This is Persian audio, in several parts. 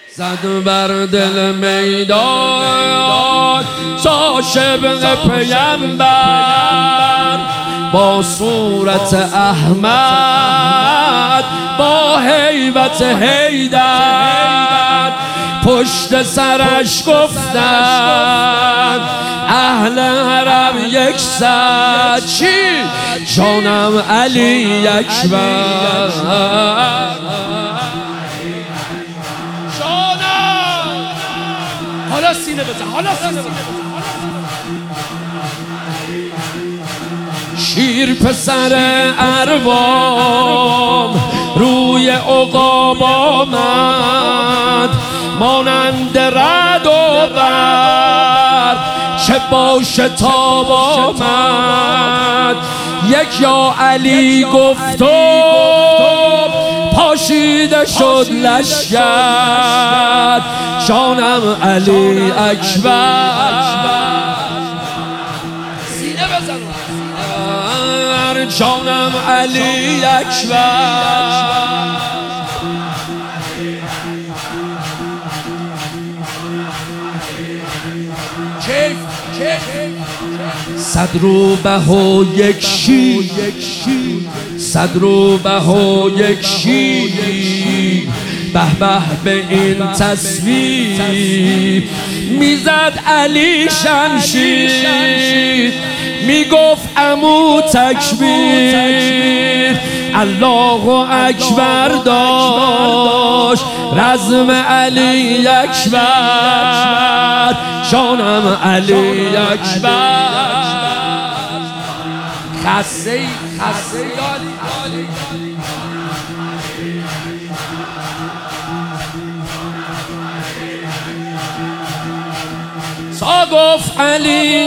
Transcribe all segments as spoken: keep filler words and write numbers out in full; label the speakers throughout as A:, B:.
A: زد بر دل میدان شاشبق پیمبر با صورت احمد با هیبت حیدر پشت سرش گفتن اهل حرم یک صد چی جانم علی اکبر جانم حالا سینه بزن حالا سینه بزن شیر پسر اروام روی عقاب آمد مانند رد و برق چه با شتاب آمد یک یا علی گفت و پاشیده شد لشکر جانم علی اکبر سینه بزن جانم علی اکبر صد روبه و یک شیر صد روبه و یک شیر به به به این تصویر میزد علی شمشیر میگفت عمو تکبیر الله اکبر داشت رزم علی اکبر جانم علی اکبر خسته خسته تا گفت علی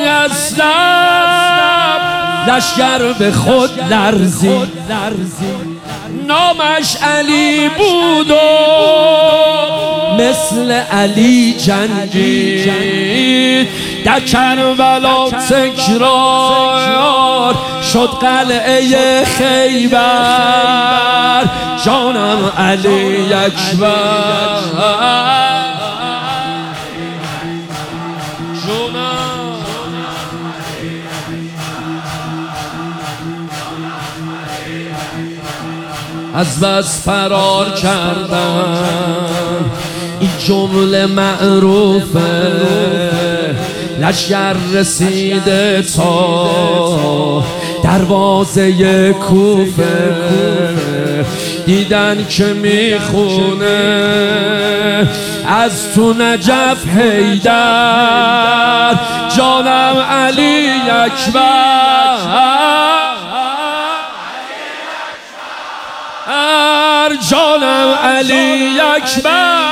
A: اسلم لشکر به خود لرزید نامش علی بود و مثل علی جنگید در کربلا تکرار شد قلعه خیبر جانم علی اکبر از بس فرار کردن این جمله معروفه لشکر رسیده تا دروازه کوفه دیدن که میخونه از تو نجف حیدر جانم علی اکبر جانم علی اکبر